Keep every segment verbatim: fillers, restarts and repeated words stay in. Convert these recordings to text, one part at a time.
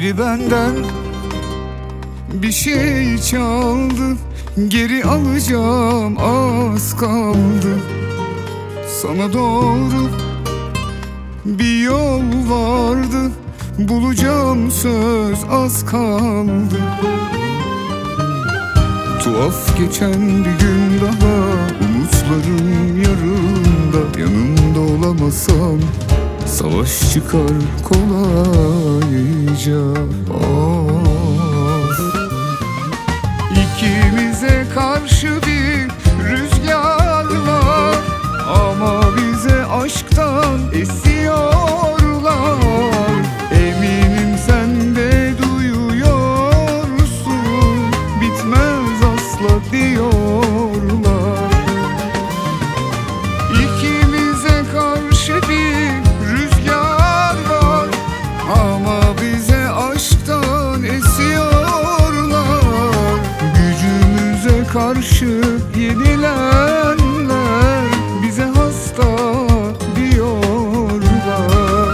Biri benden bir şey çaldı, geri alacağım az kaldı. Sana doğru bir yol vardı, bulacağım söz az kaldı. Tuhaf geçen bir gün daha, umutlarım yarımda. Yanımda olamasam savaş çıkar kolayca. Of. İkimize karşı bir rüzgar var, ama bize aşktan esiyorlar. Eminim sen de duyuyorsun, bitmez asla diyorlar. İkimize karşı bir rüzgar var, ama bize aşktan esiyorlar. Gücümüze karşı yenilenler bize hasta diyorlar.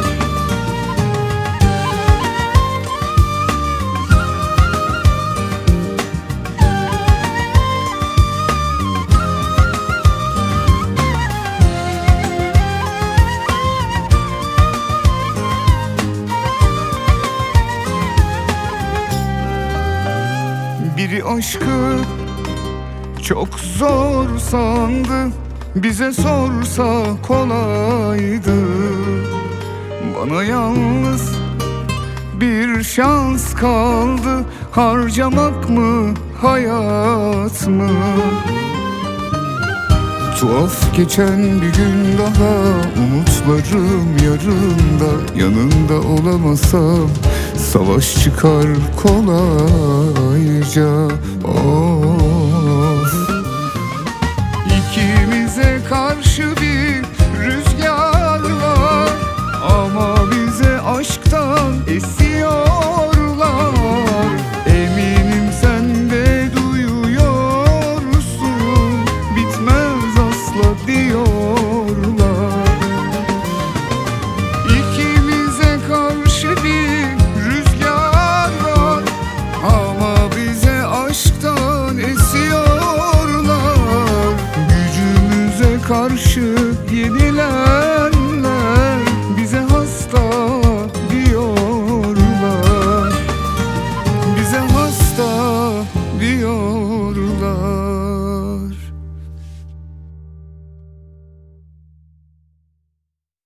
Biri aşkı çok zor sandı, bize sorsa kolaydı. Bana yalnız bir şans kaldı, harcamak mı hayat mı? Tuhaf geçen bir gün daha, umutlarım yarımda. Yanında olamasam savaş çıkar kolayca. Of. İkimize karşı bir rüzgar var, ama bize aşktan esiyorlar. Eminim sen de duyuyorsun, bitmez asla diyorlar. İkimize karşı bir rüzgar var, ama bize aşktan esiyorlar. Gücümüze karşı yenilenler bize hasta diyorlar. Bize hasta diyor.